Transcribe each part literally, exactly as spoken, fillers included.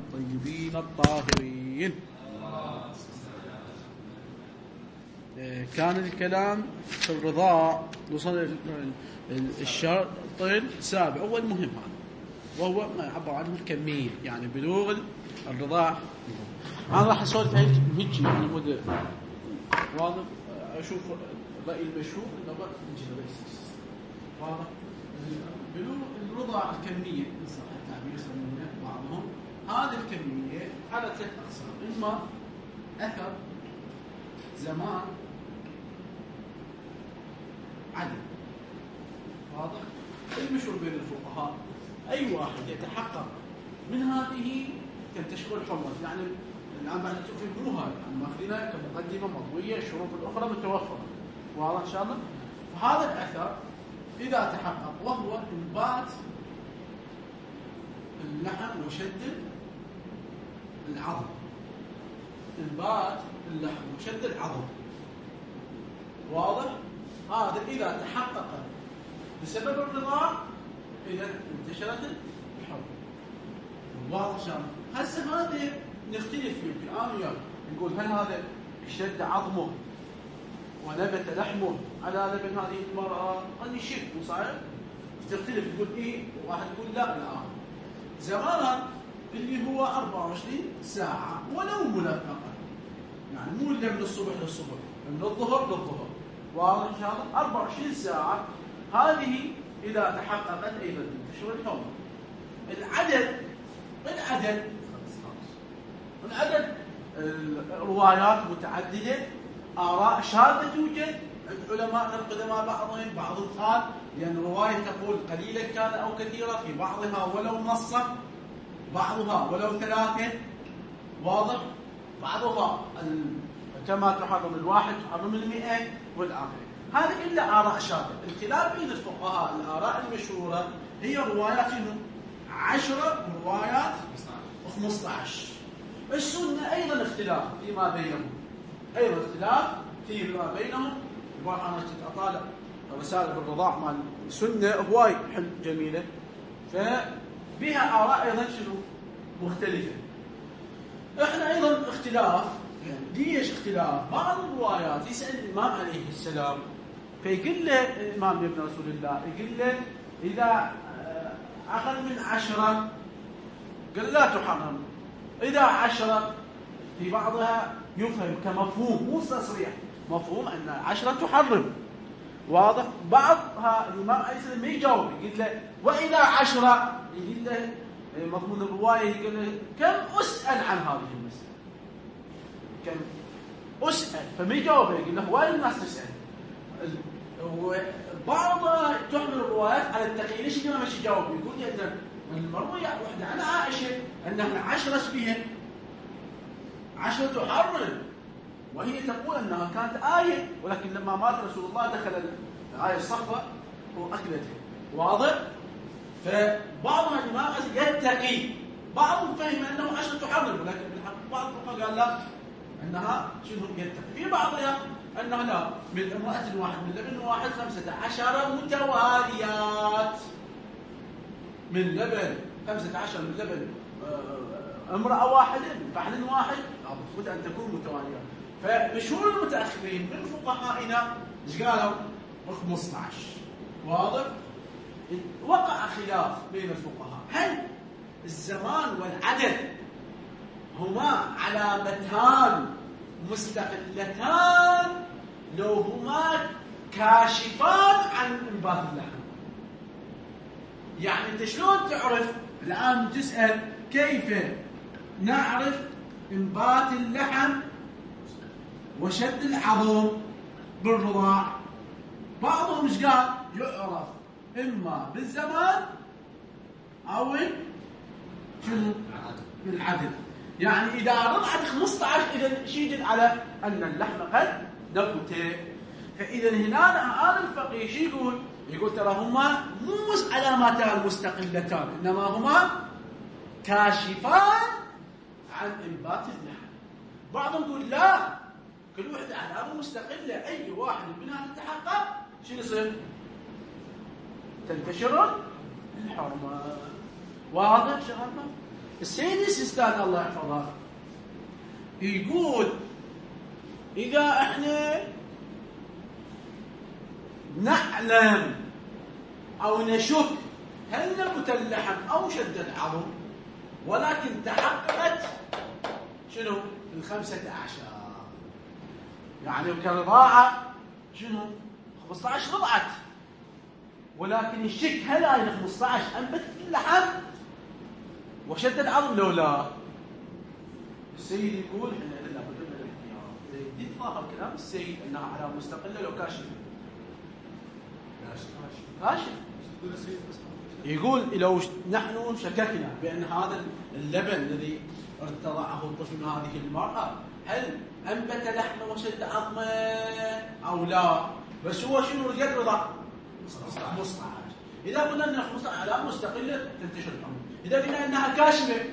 الطيبين الطاهرين. كان الكلام في الرضاع وصل الشرط السابع هو المهم هذا، وهو ما يعبر عنه الكمية، يعني بلوغ الرضاع. أنا راح أسولف هيك هيك يعني مدة واضح. أشوف الرأي المشهور إنه بقى نجي للرئيس واضح. بلوغ الرضاع الكمية إن صح التعبير يسمونه بعضهم هذه الكمية على ثلاث أقسام: إما أثر، زمان، عدد. واضح؟ المشهور بين الفقهاء أي واحد يتحقق من هذه تنتشر الحرمة. يعني الآن بعد تفهموها يعني ماخذينها كمقدمة مضوية، الشروط الأخرى متوفرة. واضح إن شاء الله؟ فهذا الأثر إذا تحقق وهو إنبات اللحم وشد العظم، إنبات اللحم وشد العظم. واضح؟ هذا إذا تحقق بسبب الرضاع إذا انتشرت الحرمة. واضح إن شاء الله؟ هسه هذا نختلف فيه الآن وياك، نقول هل هذا اشتد عظمه ونبت لحمه على لبن هذه المرأة؟ قد يشد وصحيح تختلف، تقول إيه واحد يقول لا الآن. زمان اللي هو أربعة وعشرين ساعة ولو ملققا، يعني مو إلا من الصبح للصبح، من الظهر للظهر. واضح إن شاء الله؟ أربعة وعشرين ساعة هذه إذا تحققت أيضا تنتشر الحرمة. العدد العدد العدد الروايات متعددة، آراء شاذة توجد عند علماء القدماء. بعضهم بعضهم قال لأن رواية تقول قليلا كان أو كثيرا، في بعضها ولو نصا، بعضها ولو ثلاثة. واضح؟ بعضها كما تحرم الواحد تحرم المئة والآخر. هذه كلها آراء شاذة. الخلاف بين الفقهاء الآراء المشهورة هي روايات عشرة وروايات خمسة عشر. السنة أيضا اختلاف فيما بينهم، أيضا اختلاف فيما بينهم. أنا أطالع رسالة بالرضاع مال السنة هواي حل جميلة، فبها آراء أيضا شنو مختلفة. إحنا أيضا اختلاف، يعني ليش اختلاف؟ بعض الروايات يسأل الإمام عليه السلام فيقول له الإمام ابن رسول الله، يقول له إذا أقل من عشرة قال لا تحرم، إذا عشرة في بعضها يفهم كمفهوم مو تصريح، مفهوم أن عشرة تحرم. واضح؟ بعضها الإمام عليه السلام ما يجاوب، يقول له وإذا عشرة، يقول له مضمون الرواية يقول له كم أسأل عن هذه المسألة، كم أسأل، فما يجاوب، يقول له وين الناس تسأل. وبعضها تحمل الروايات على التقييد. ليش الإمام مش يجاوب؟ يقول لي المروية واحدة عن عائشة أنها عشرة بها عشرة تحرم، وهي تقول أنها كانت آية، ولكن لما مات رسول الله دخل الآية الصفراء وأكلتها. واضح؟ فبعضها الإمام يتقي، بعضهم فهم أنه عشرة تحرم، ولكن بالحق بعض الفقهاء قال لا، أنها شنو يتقي. في بعضها أنها لا، من امرأة واحد من لبن واحد خمسة عشر متواليات، من لبن خمسة عشر من لبن امرأة واحدة من فحل واحد لابد أن تكون متوالية. فمشهور المتأخرين من فقهائنا ايش قالوا؟ خمسة عشر. واضح؟ وقع خلاف بين الفقهاء، هل الزمان والعدد هما علامتان مستقلتان لو هما كاشفان عن انبات اللحم؟ يعني انت شلون تعرف؟ الآن تسأل كيف نعرف انبات اللحم وشد العظم بالرضاع؟ بعضهم ايش قال؟ يعرف اما بالزمان او شنو؟ بالعدد. يعني اذا رضعت خمسة عشر اذا شيء على ان اللحم قد نبت. فاذا هنا هذا الفقيه شو يقول؟ يقول ترى هما مو علامتان مستقلتان، انما هما كاشفان عن انبات اللحم. بعضهم يقول لا، كل وحده علامه مستقله، اي واحد منها تتحقق شو يصير؟ تنتشر الحرمه. واضح شغلنا؟ السيد السيستاني الله يحفظه يقول إذا احنا نعلم أو نشك هل نبت اللحم أو شد العظم ولكن تحققت شنو الخمسة عشر، يعني كرضاعة شنو خمسة عشر رضعت، ولكن الشك هل هاي ال خمسة عشر أنبتت اللحم وشد العظم لو لا. السيد يقول احنا لنا بد من الاحتياط. يتظاهر كلام السيد انها على مستقله لو كاشف كاشف يقول لو نحن شككنا بان هذا اللبن الذي ارتضعه الطفل من هذه المراه هل انبت لحمه وشد عظمه او لا، بس هو شنو رجال رضع خمسة عشر. اذا قلنا انها خمسة عشر على مستقله تنتشر الامر، اذا قلنا انها كاشفه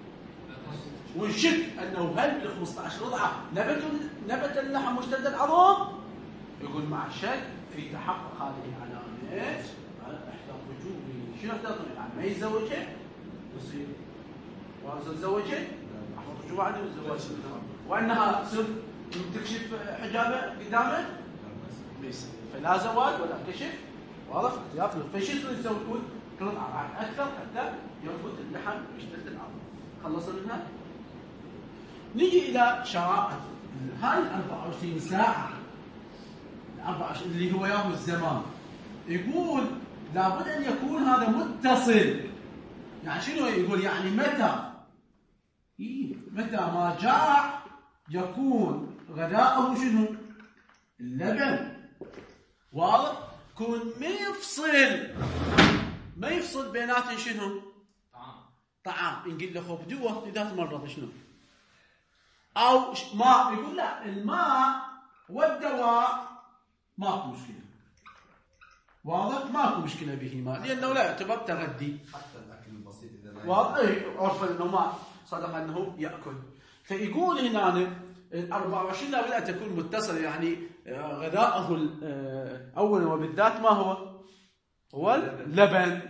ونشك انه هل بال خمسة عشر رضعه نبت نبت اللحم واشتد العظم، يقول مع الشك في تحقق هذه العلامات احتاط وجوبي. شنو احتاط يعني ما يتزوجها يصير واذا تزوجها احتاط وجوبي عندي والزواج وانها تصير تكشف حجابه قدامه بس فلا زواج ولا كشف واضح احتياط له. فشو يسوي يقول رضعه اكثر حتى يربط اللحم ويشتد العظم. خلصنا منها. نيجي إلى شرائط هاي الأربعة وعشرين ساعة الأربعة وعشرين اللي هو يوم الزمان. يقول لابد أن يكون هذا متصل. يعني شنو يقول؟ يعني متى إيه متى ما جاع يكون غذاءه شنو؟ اللبن. واضح؟ يكون ما يفصل ما يفصل بيناتهم شنو؟ طعام طعام. نقول له خب دواء إذا تمرض شنو؟ أو ماء. يقول لا الماء والدواء ماكو مشكلة. واضح؟ ماكو مشكلة بهما لأنه لا يعتبر تغذي. حتى الأكل البسيط إذا لا واضح؟ إيه عرف أنه ما صدق أنه يأكل. فيقول هنا الأربعة وعشرين لابد أن تكون متصلة، يعني غذاءه أولا وبالذات ما هو؟ هو اللبن.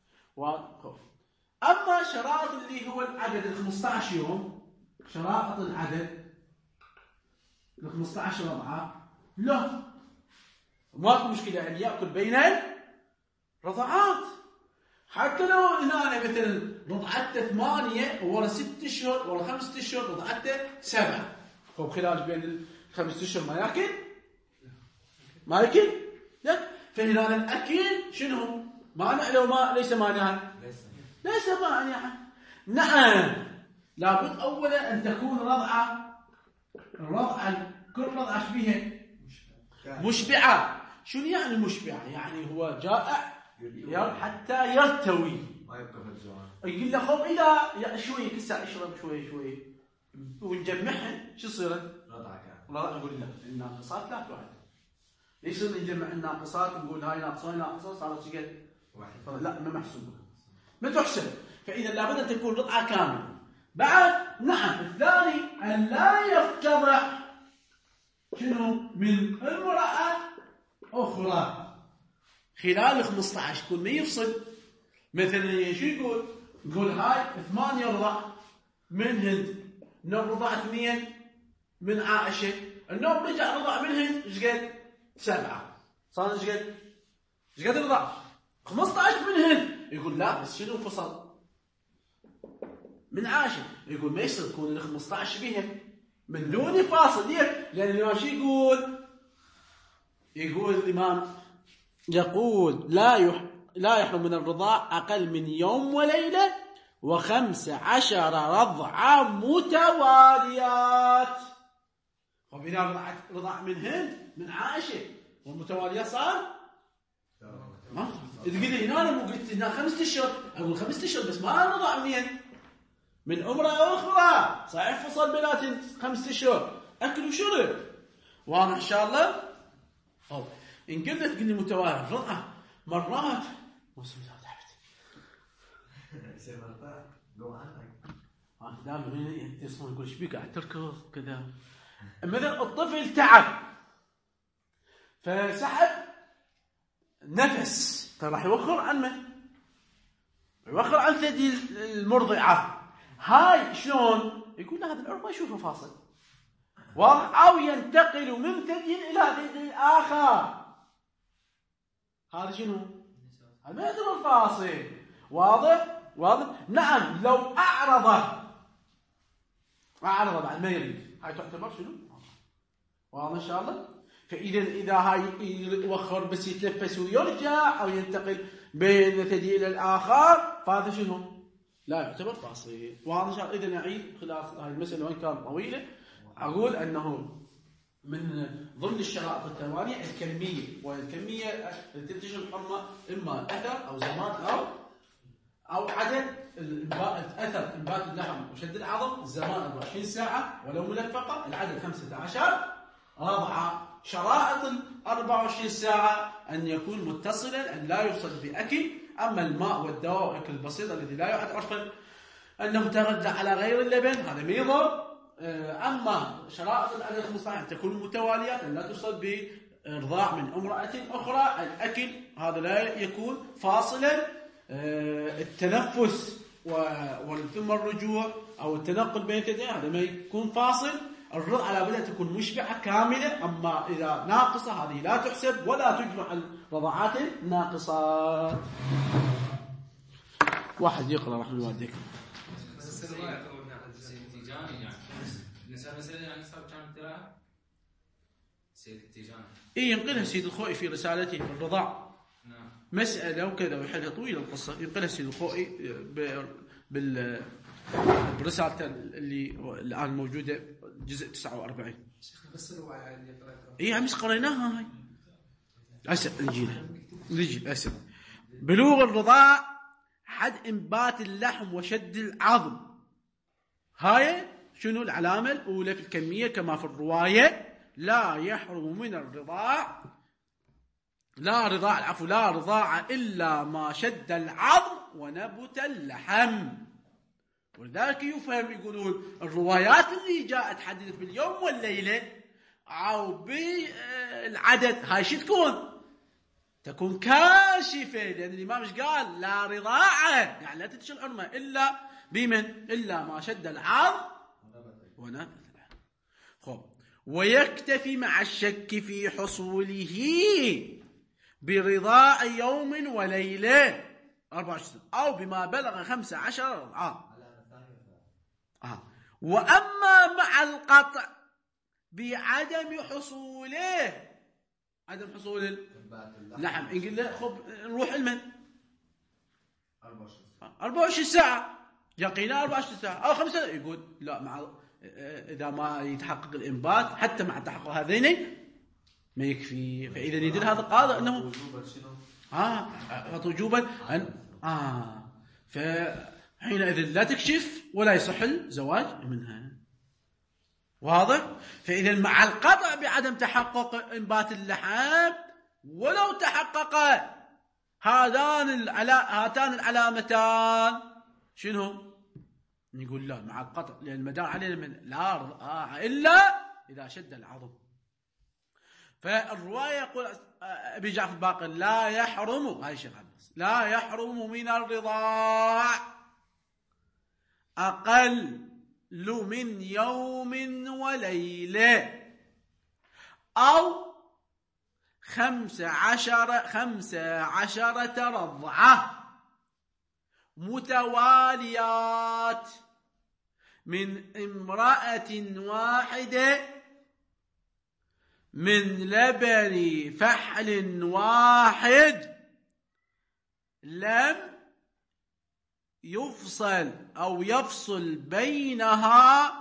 أما شرائط اللي هو العدد ال خمسة عشر يوم، شرائط العدد ال خمسة عشر رضعة لا ماكو مشكلة أن يأكل بين الرضعات. حتى لو هنا مثلا رضعته ثمانية ورا ست أشهر ورا خمسة أشهر رضعته سبعة، هو خلال بين الخمسة أشهر ما يأكل ما يأكل لا. فهنا الأكل شنو؟ مانع لو ما ليس مانعا؟ ليس مانعا. نعم لابد أولا أن تكون رضعة الرضعة كل رضعة فيها مشبعة. شنو يعني مشبعة؟ يعني هو جائع حتى يرتوي ما يبقى في الجوع. يقول له خب إذا شوي كسا اشرب شوي شوي ونجمعهن شو يصير؟ رضعة كاملة. والله أقول لك الناقصات لا تعد. ليش نجمع الناقصات ونقول هاي ناقصة هاي ناقصة صارت شقد واحد؟ لا ما محسوبة ما تحسب. فإذا لابد أن تكون رضعة كاملة. بعد نعم الثاني أن لا يفتضح شنو من امرأة أخرى خلال خمسة عشر. يكون ما يفصل. مثلا شو يقول؟ يقول هاي ثمانية رضع من هند، النوم رضع اثنين من عائشة، النوم رجع رضع من هند ايش قد؟ سبعة. صار ايش قد؟ ايش قد رضع؟ خمسة عشر من هند. يقول لا بس شنو فصل؟ من عاشر. يقول ما يصير يكون ال خمسة عشر بهم من دون فاصل. ليه؟ لأن الإمام شو يقول؟ يقول الإمام يقول لا يح... لا يحرم من الرضاع أقل من يوم وليلة وخمس عشر رضعة متواليات. وبنا رضعت رضع من هند من عائشة والمتواليات صار ما إذا قلت هنا أنا مو قلت هنا خمسة أشهر أقول خمسة أشهر بس ما رضع منين من امرأة أخرى. صحيح فصل بيناتهم خمسة أشهر أكل وشرب واضح إن شاء الله. أو إن قلت تقول لي متوالي رضعة مرات وصل لا تعبت يصير مرتاح لو عنك ها دائما يتصلون يقول ايش بيك قاعد تركض كذا. مثلا الطفل تعب فسحب نفس فراح يوخر عن من؟ يوخر عن ثدي المرضعة. هاي شلون؟ يقول هذا العرض ما يشوفه فاصل واضح، أو ينتقل من ثدي إلى ثدي آخر. هذا شنو؟ هذا ما يعتبر فاصل. واضح؟ واضح؟ نعم لو أعرضه أعرضه بعد ما يريد، هاي تعتبر شنو؟ واضح إن شاء الله؟ فإذا إذا هاي يوخر بس يتنفس ويرجع أو ينتقل بين ثدي إلى الآخر فهذا شنو؟ لا يعتبر فاصل. واضح إن شاء الله؟ إذا نعيد خلاص هاي المسألة وإن كانت طويلة، أقول أنه من ضمن الشرائط الثمانية الكمية، والكمية تنتج الحرمة إما أثر أو زمان أو أو عدد أثر إنبات اللحم وشد العظم، الزمان أربعة وعشرين ساعة ولو ملفقة، العدد خمسة عشر. رابعة شرائط ال أربعة وعشرين ساعة أن يكون متصلا، أن لا يوصل بأكل. أما الماء والدواء والأكل البسيط الذي لا يعد عرفا أنه تغذى على غير اللبن هذا ما يضر. أما شرائط العدد خمسة عشر تكون متواليات، أن لا توصل برضاع من امرأة أخرى. الأكل هذا لا يكون فاصلا. التنفس ثم الرجوع أو التنقل بين الثديين هذا ما يكون فاصل. الرضع على بد تكون مشبعة كاملة. أما إذا ناقصة هذه لا تحسب ولا تجمع الرضعات الناقصات. واحد يقرأ رحمة الله والديك. إيه ينقلها سيد الخوئي في رسالته في الرضاع. نعم. مسألة وكذا ويحلها طويلة القصة، ينقلها سيد الخوئي بال برسالته اللي الآن موجودة جزء تسعة وأربعين. بس الرواية اللي إيه عمس قريناها هاي. أسف نجيلها نجي أسف. بلوغ الرضاع حد إنبات اللحم وشد العظم. هاي شنو العلامة الأولى في الكمية كما في الرواية. لا يحرم من الرضاع لا رضاع العفو لا رضاع إلا ما شد العظم ونبت اللحم. ولذلك يفهم يقولون الروايات اللي جاءت تحدث باليوم والليلة أو بالعدد هاي شو تكون؟ تكون كاشفة، لأن الإمام مش قال لا رضاعة يعني لا تنتشر الحرمة إلا بمن؟ إلا ما شد العظم ونبت اللحم. خب ويكتفي مع الشك في حصوله برضاع يوم وليلة أربعة وعشرين أو بما بلغ خمسة عشر رضعا. آه. وأما مع القطع بعدم حصوله عدم حصول اللحم نقول له خب نروح المن أربعة وعشرين ساعة يقينا أربعة وعشرين ساعة أو خمسة يقول لا مع إذا ما يتحقق الإنبات حتى مع تحقق هذين ما يكفي. فإذا يدل هذا القاضي أنه آه وجوبا أن آه فحينئذ لا تكشف ولا يصح الزواج منها. واضح؟ فإذا مع القطع بعدم تحقق إنبات اللحم ولو تحقق هذان العلا هاتان العلامتان شنو؟ نقول لا مع القطع، لأن المدار علينا من لا رضاعة إلا إذا شد العظم. فالرواية يقول أبي جعفر الباقر لا يحرم هاي شيخ عباس لا يحرم من الرضاع أقل من يوم وليلة أو خمس عشر خمس عشرة رضعة متواليات من امرأة واحدة من لبن فحل واحد لم يفصل أو يفصل بينها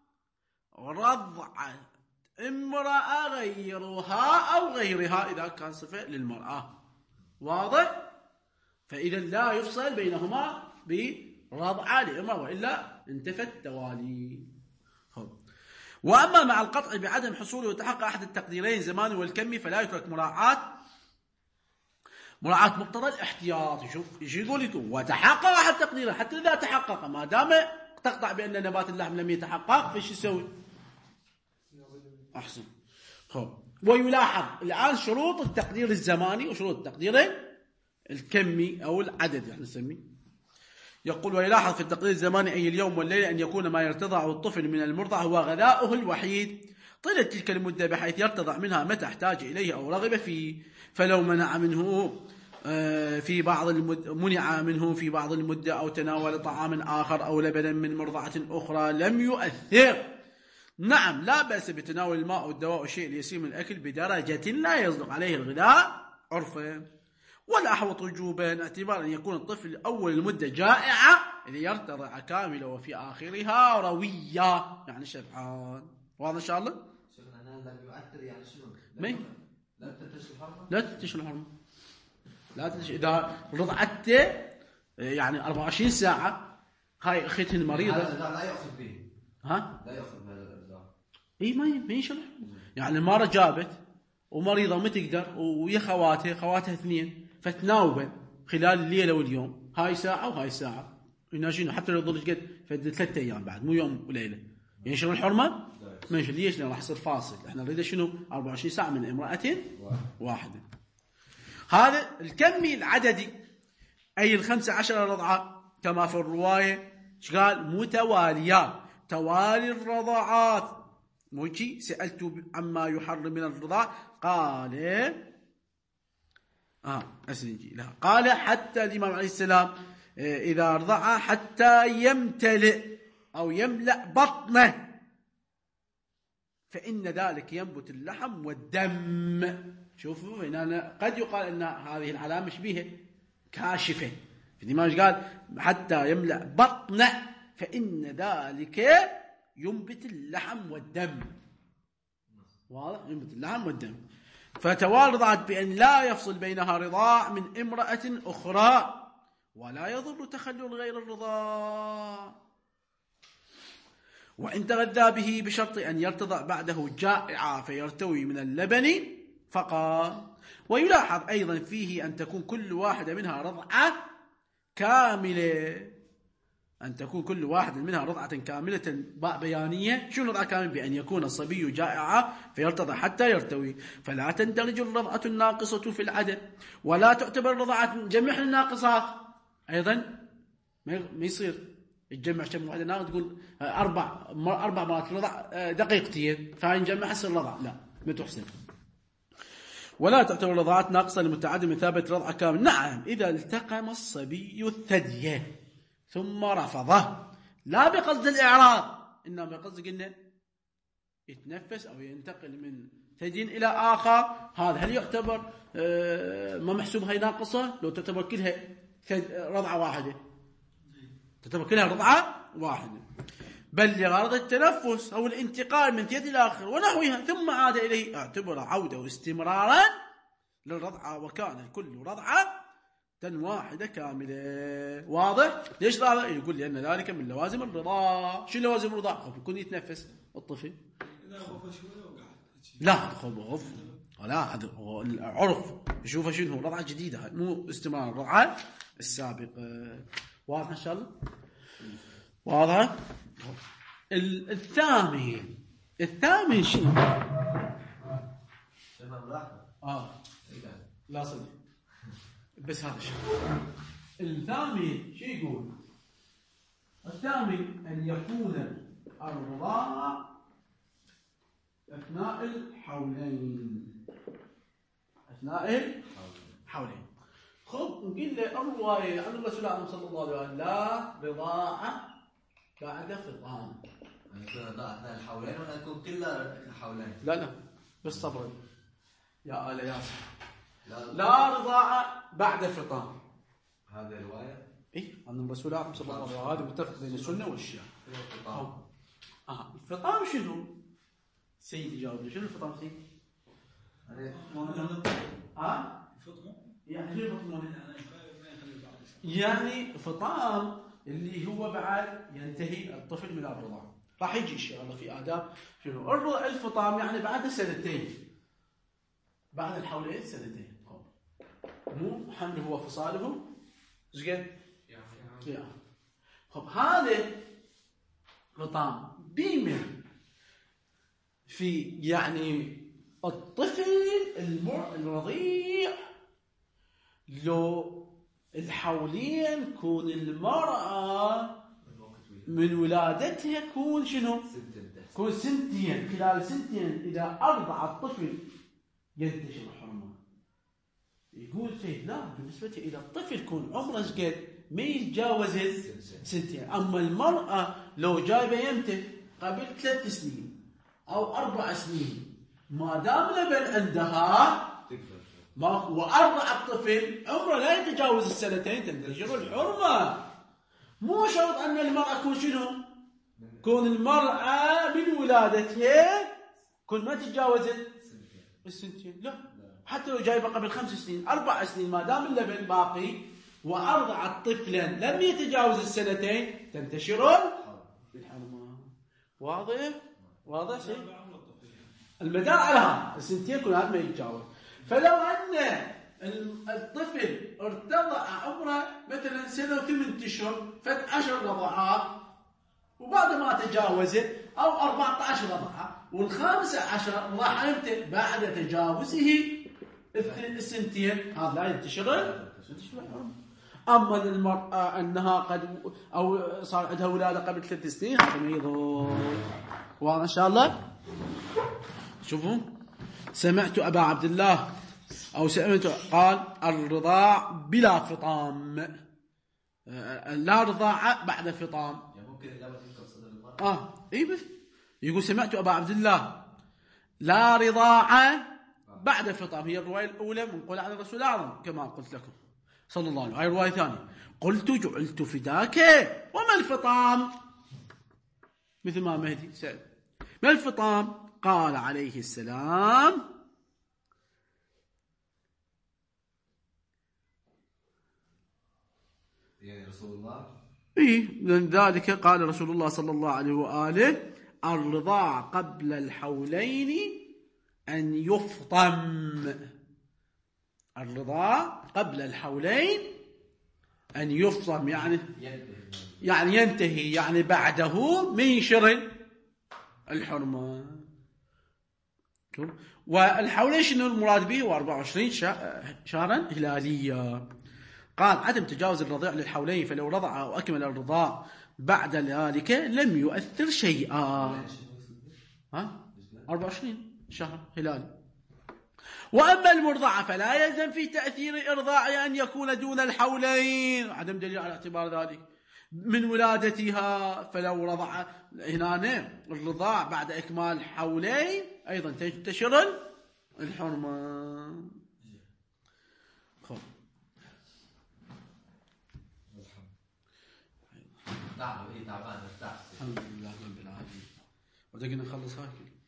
رضعة امرأة غيرها أو غيرها إذا كان صفة للمرأة. واضح؟ فإذا لا يفصل بينهما برضعة لامرأة وإلا انتفى التوالي. وأما مع القطع بعدم حصوله وتحقق أحد التقديرين زمان والكمي فلا يترك مراعاة مراعاة مقتضى الاحتياط. يشوف ايش يقول لكم وتحقق أحد التقديرين حتى إذا تحقق ما دام تقطع بأن نبات اللحم لم يتحقق فايش يسوي؟ أحسن. خب ويلاحظ الآن شروط التقدير الزماني وشروط التقدير الكمي أو العدد يعني نسميه. يقول ويلاحظ في التقدير الزماني أي اليوم والليلة أن يكون ما يرتضع الطفل من المرضع هو غذاؤه الوحيد طيلة تلك المدة بحيث يرتضع منها متى احتاج إليه أو رغب فيه. فلو منع منه في بعض المد... منع منه في بعض المدة أو تناول طعام آخر أو لبنا من مرضعة أخرى لم يؤثر. نعم لا بأس بتناول الماء والدواء والشيء اليسير من الأكل بدرجة لا يصدق عليه الغذاء عرفا، ولا أحوط وجوبا اعتبار أن يكون الطفل أول المدة جائعة ليرتضع كاملة وفي آخرها روية يعني شبعان. واضح إن شاء الله؟ شيخنا لم يؤثر يعني شنو؟ مي لا تنتشر الحرمة؟ لا تنتشر الحرمة، لا تنتشر إذا رضعته يعني أربعة وعشرين ساعة هاي أختهن المريضة لا لا يأخذ به. ها؟ لا يأخذ بهذا الإرضاع. إيه ما ما يشرح يعني المرة جابت ومريضة ما تقدر ويا خواتها خواتها اثنين فتناوبن خلال الليلة واليوم هاي ساعة وهاي ساعة يناجينه حتى لو يضل قد فد ثلاثة أيام بعد مو يوم وليلة ينشر الحرمة ما ينشر. ليش؟ لأن راح يصير فاصل. إحنا نريد شنو أربعة وعشرين ساعة من امرأة واحدة. هذا الكمي العددي أي الخمسة عشر رضعة كما في الرواية قال متواليات توالي الرضعات موجي. سألت عما يحرم من الرضاع قال آه أسنجي لا قال حتى الإمام عليه السلام إذا رضع حتى يمتلئ أو يملأ بطنه فإن ذلك ينبت اللحم والدم. شوفوا هنا قد يقال أن هذه العلامة شبيهة كاشفة. الإمام قال حتى يملأ بطنه فإن ذلك ينبت اللحم والدم. واضح؟ ينبت اللحم والدم. فتوالضعت بأن لا يفصل بينها رضاع من امرأة أخرى ولا يضر تخلل غير الرضاع. وإن تغذى به بشرط أن يرتضع بعده جائعا فيرتوي من اللبن فقط. ويلاحظ أيضا فيه أن تكون كل واحدة منها رضعة كاملة أن تكون كل واحد منها رضعة كاملة بيانية. شو رضعة كاملة؟ بأن يكون الصبي جائعا فيرتضع حتى يرتوي فلا تندرج الرضعة الناقصة في العدد ولا تعتبر رضعة جميع الناقصات. أيضا ما يصير تجمع كم واحدة ناقص تقول أربع أربع مرات رضع دقيقتين فنجمع حسن الرضع لا ما تحسن. ولا تعتبر رضعات ناقصة لمتعدد من ثابت رضعة كامل. نعم إذا التقم الصبي الثدي ثم رفضه لا بقصد الإعراض إنما بقصد قلنا يتنفس أو ينتقل من ثدي إلى آخر. هذا هل يعتبر ما محسوب هاي ناقصة؟ لو تعتبر كلها رضعة واحدة تعتبر كلها رضعة واحدة بل لغرض التنفس أو الانتقال من ثدي إلى آخر ونحوها ثم عاد إليه اعتبر عودة واستمرارا للرضعة وكان الكل رضعة واحدة كاملة. واضح؟ ليش هذا؟ يقول لأن ذلك من لوازم الرضاع. شو لوازم الرضاع؟ يكون يتنفس الطفل لا خبط لا هذا هو العرف يشوفه شنو رضعة جديدة مو استمرار الرضعة السابق. واضح إن شاء الله؟ واضح؟ الثامن الثامن شنو؟ آه لا صدق بس هذا الشيء. الثامن شو يقول؟ الثامن أن يكون الرضاع أثناء الحولين أثناء الحولين. خب نقول له الرواية عن الرسول صلى الله عليه وسلم لا رضاعة بعد فطام. يكون الرضاعة أثناء الحولين ولا يكون كلها الحولين؟ لا لا بالصبر يا آل ياسر. لا, لا رضاعة بعد الفطام. هذه رواية؟ إيه عن الرسول صلى الله عليه وسلم. هذا متفق بين السنة والشيعة. الفطام. آه الفطام شنو؟ سيدي جاوب شنو الفطام سيدي؟ ها؟ فطمه؟ يعني شنو فطمه؟ يعني فطام اللي هو بعد ينتهي الطفل من الرضاعة. راح يجي إن شاء الله في آداب شنو الفطام يعني بعد سنتين بعد الحولين سنتين. مو حمل هو فصاله زين يعني خب هذا فطام بيمر في يعني الطفل الرضيع لو الحولين كون المرأة من ولادتها كون شنو؟ كون سنتين، خلال سنتين إذا أرضع الطفل ينتشر الحرمة. يقول سيد لا، بالنسبة إلى الطفل كون عمره قد ما يتجاوز سنتين. أما المرأة لو جايبة يمته قبل ثلاث سنين أو أربع سنين ما دام لبن عندها ما وأرضع الطفل عمره لا يتجاوز السنتين تنتشر الحرمة. مو شرط أن المرأة كون شنو؟ كون المرأة من ولادتها كون ما تتجاوزت السنتين، لا، حتى لو جايبة قبل خمس سنين أربع سنين ما دام اللبن باقي وأرضعت طفلا لم يتجاوز السنتين تنتشر الحرمة. واضح؟ واضح شيء؟ المدار على هذا السنتين كل هذا ما يتجاوز. فلو أن الطفل ارتضع عمره مثلا سنة وثمان أشهر فت عشر رضعات وبعد ما تجاوزه أو أربعة عشر رضعة والخامسة عشر راح يمتى بعد تجاوزه السنتين هذا لا ينتشر. أما للمرأة أنها قد أو صار عندها ولادة قبل ثلاث سنين هذا ما يضر. واضح إن شاء الله؟ شوفوا سمعت أبا عبد الله أو سمعت قال الرضاع بلا فطام، لا رضاعة بعد فطام. يعني ممكن الإجابة تذكر صدر الرضاعة. آه إيه بس يقول سمعت أبا عبد الله لا رضاعة بعد فطام. هي الرواية الأولى منقولة عن الرسول الأعظم كما قلت لكم صلى الله عليه وسلم. هاي الرواية الثانية قلت جعلت فداك وما الفطام؟ مثل ما مهدي سأل ما الفطام؟ قال عليه السلام يعني رسول الله إيه لذلك قال رسول الله صلى الله عليه وآله الرضاع قبل الحولين أن يفطم. الرضاع قبل الحولين أن يفطم يعني يعني ينتهي يعني بعده من شر الحرمة. والحولين شنو المراد به؟ هو أربعة وعشرين شهرا هلالية. قال عدم تجاوز الرضيع للحولين فلو رضع أو أكمل الرضاع بعد ذلك لم يؤثر شيئا. ها أربعة وعشرين شهر هلالي. وأما المرضعة فلا يلزم في تأثير إرضاعها أن يكون دون الحولين، عدم دليل على اعتبار ذلك من ولادتها. فلو رضع هنا الرضاع بعد إكمال حولين أيضا تنتشر الحرمة. خب تعب ايه تعبان ارتاح الحمد لله رب العالمين. ودقنا نخلص هاي